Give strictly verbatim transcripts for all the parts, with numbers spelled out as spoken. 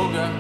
Sugar.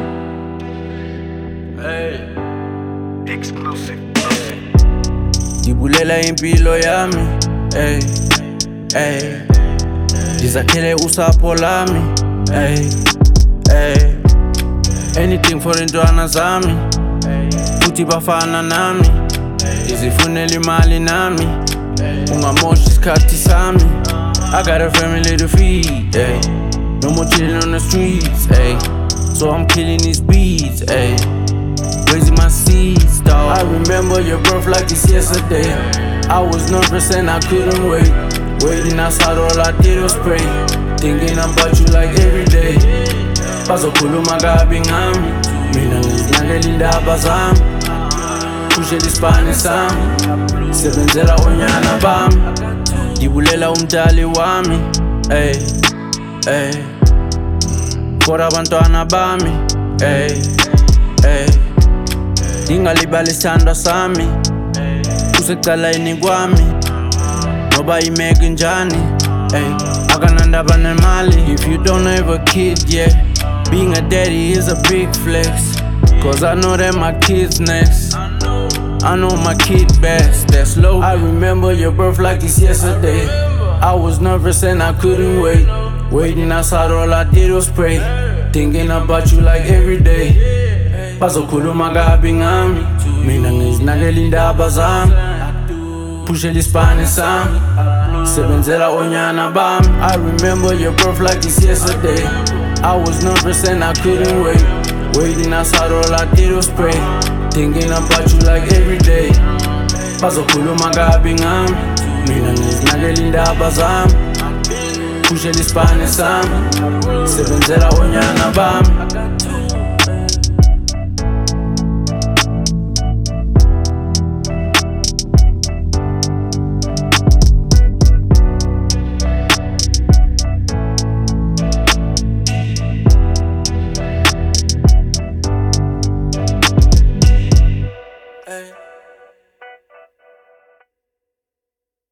Hey. Exclusive. Hey. Ngibulela impilo yami. Hey. Hey. Ngizakhele usapho lami. Hey. Hey. Anything for intwana zami. Futhi bafana nami. Ngizifunela imali nami. Ungamoshi isikhathi sami. I got a family to feed, ayy. No more chillin' on the streets, ayy. So I'm killing these beats, ayy. Raising my seeds, dawg. I remember your birth like it's yesterday. I was nervous and I couldn't wait. Waiting outside, all I did was pray. Thinking about you like every day. Bazokhuluma kabi ngami, mina ngizinakela indaba zami. Pushela isibani sami, sebenzela onyana bami. Ngibulela umdali wami, ey, ey. For abantwana bami, ey, ey. Ngingalibali isithandwa sami, kusecaleni kwami. Noba imeke njani, ey. Akanandaba nemali. If you don't have a kid yet, being a daddy is a big flex. Cause I know that my kid's next. I know my kid best, that's low. I remember your birth like it's yesterday. I was nervous and I couldn't wait. Waiting outside, all I did was pray. Thinking about you like every day. Bazokhuluma kabi ngami, mina ngizinakela indaba zami. Pushela isibani sami, sebenzela onyana bami. I remember your birth like it's yesterday. I was nervous and I couldn't wait. Waiting outside, all I did was pray. Thinking about you like every day. Bazokhuluma kabi ngami, mina ngizinakela indaba zami. Pushela isibani sami, sebenzela onyana bami.